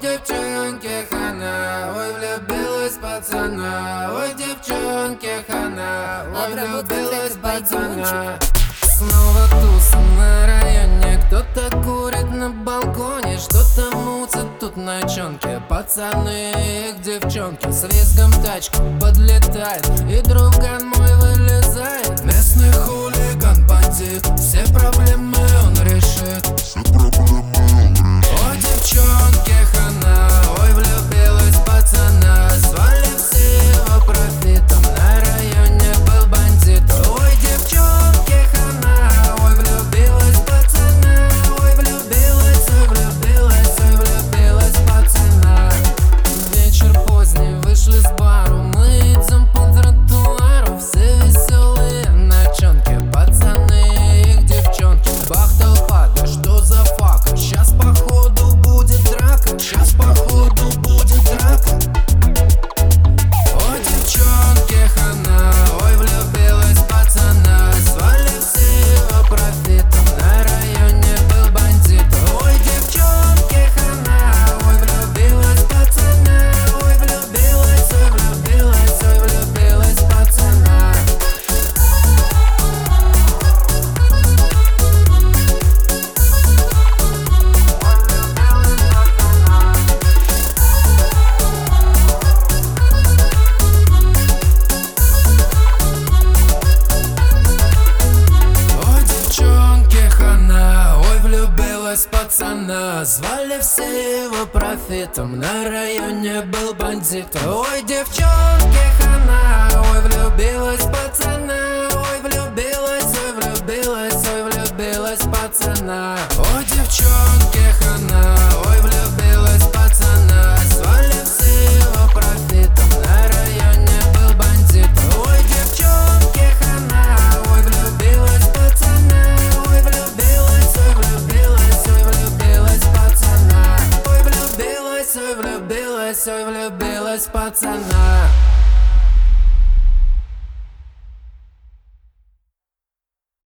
девчонки хана, ой, влюбилась пацана. Ой, девчонки хана, ой, влюбилась пацана. Снова туса на районе, кто-то курит на балконе, что-то мутят тут ночонки. Пацаны и девчонки, с визгом тачка подлетает, и друган мой вылезает. Местный хулиган, бандит, все проблемы он решит. Ой, девчонки хана, ой, влюбилась пацана. Свалив с его профитом, на районе был бандит. Ой, девчонки хана, ой, влюбилась пацана. Ой, влюбилась, ой, влюбилась, ой, влюбилась пацана. Вечер поздний, вышли с бару, мы идем по тротуару. Все веселые ночонки, пацаны и их девчонки. Бах, толпа, да что за фак? Сейчас походу будет драка, сейчас походу будет драка. Ой, девчонки хана, ой, влюбилась пацана. Свалив с его профитом, на районе был бандит. Ой, девчонки хана, ой, влюбилась пацана. Ой, влюбилась, ой, влюбилась, ой, влюбилась пацана. Ой, девчонки хана, ой, влюбилась пацана. Звали все его профитом, на районе был бандит. Ой, девчонки хана, ой, влюбилась пацана. Ой, влюбилась, ой, влюбилась, ой, влюбилась пацана. Ой, девчонки хана, ой, влюбилась пацана. Звали все его профитом, на районе был бандит. Ой, девчонки хана, ой, влюбилась пацана. Ой, влюбилась, ой, влюбилась, ой, влюбилась пацана. Ой, влюбилась, ой, влюбилась, ой, влюбилась пацана.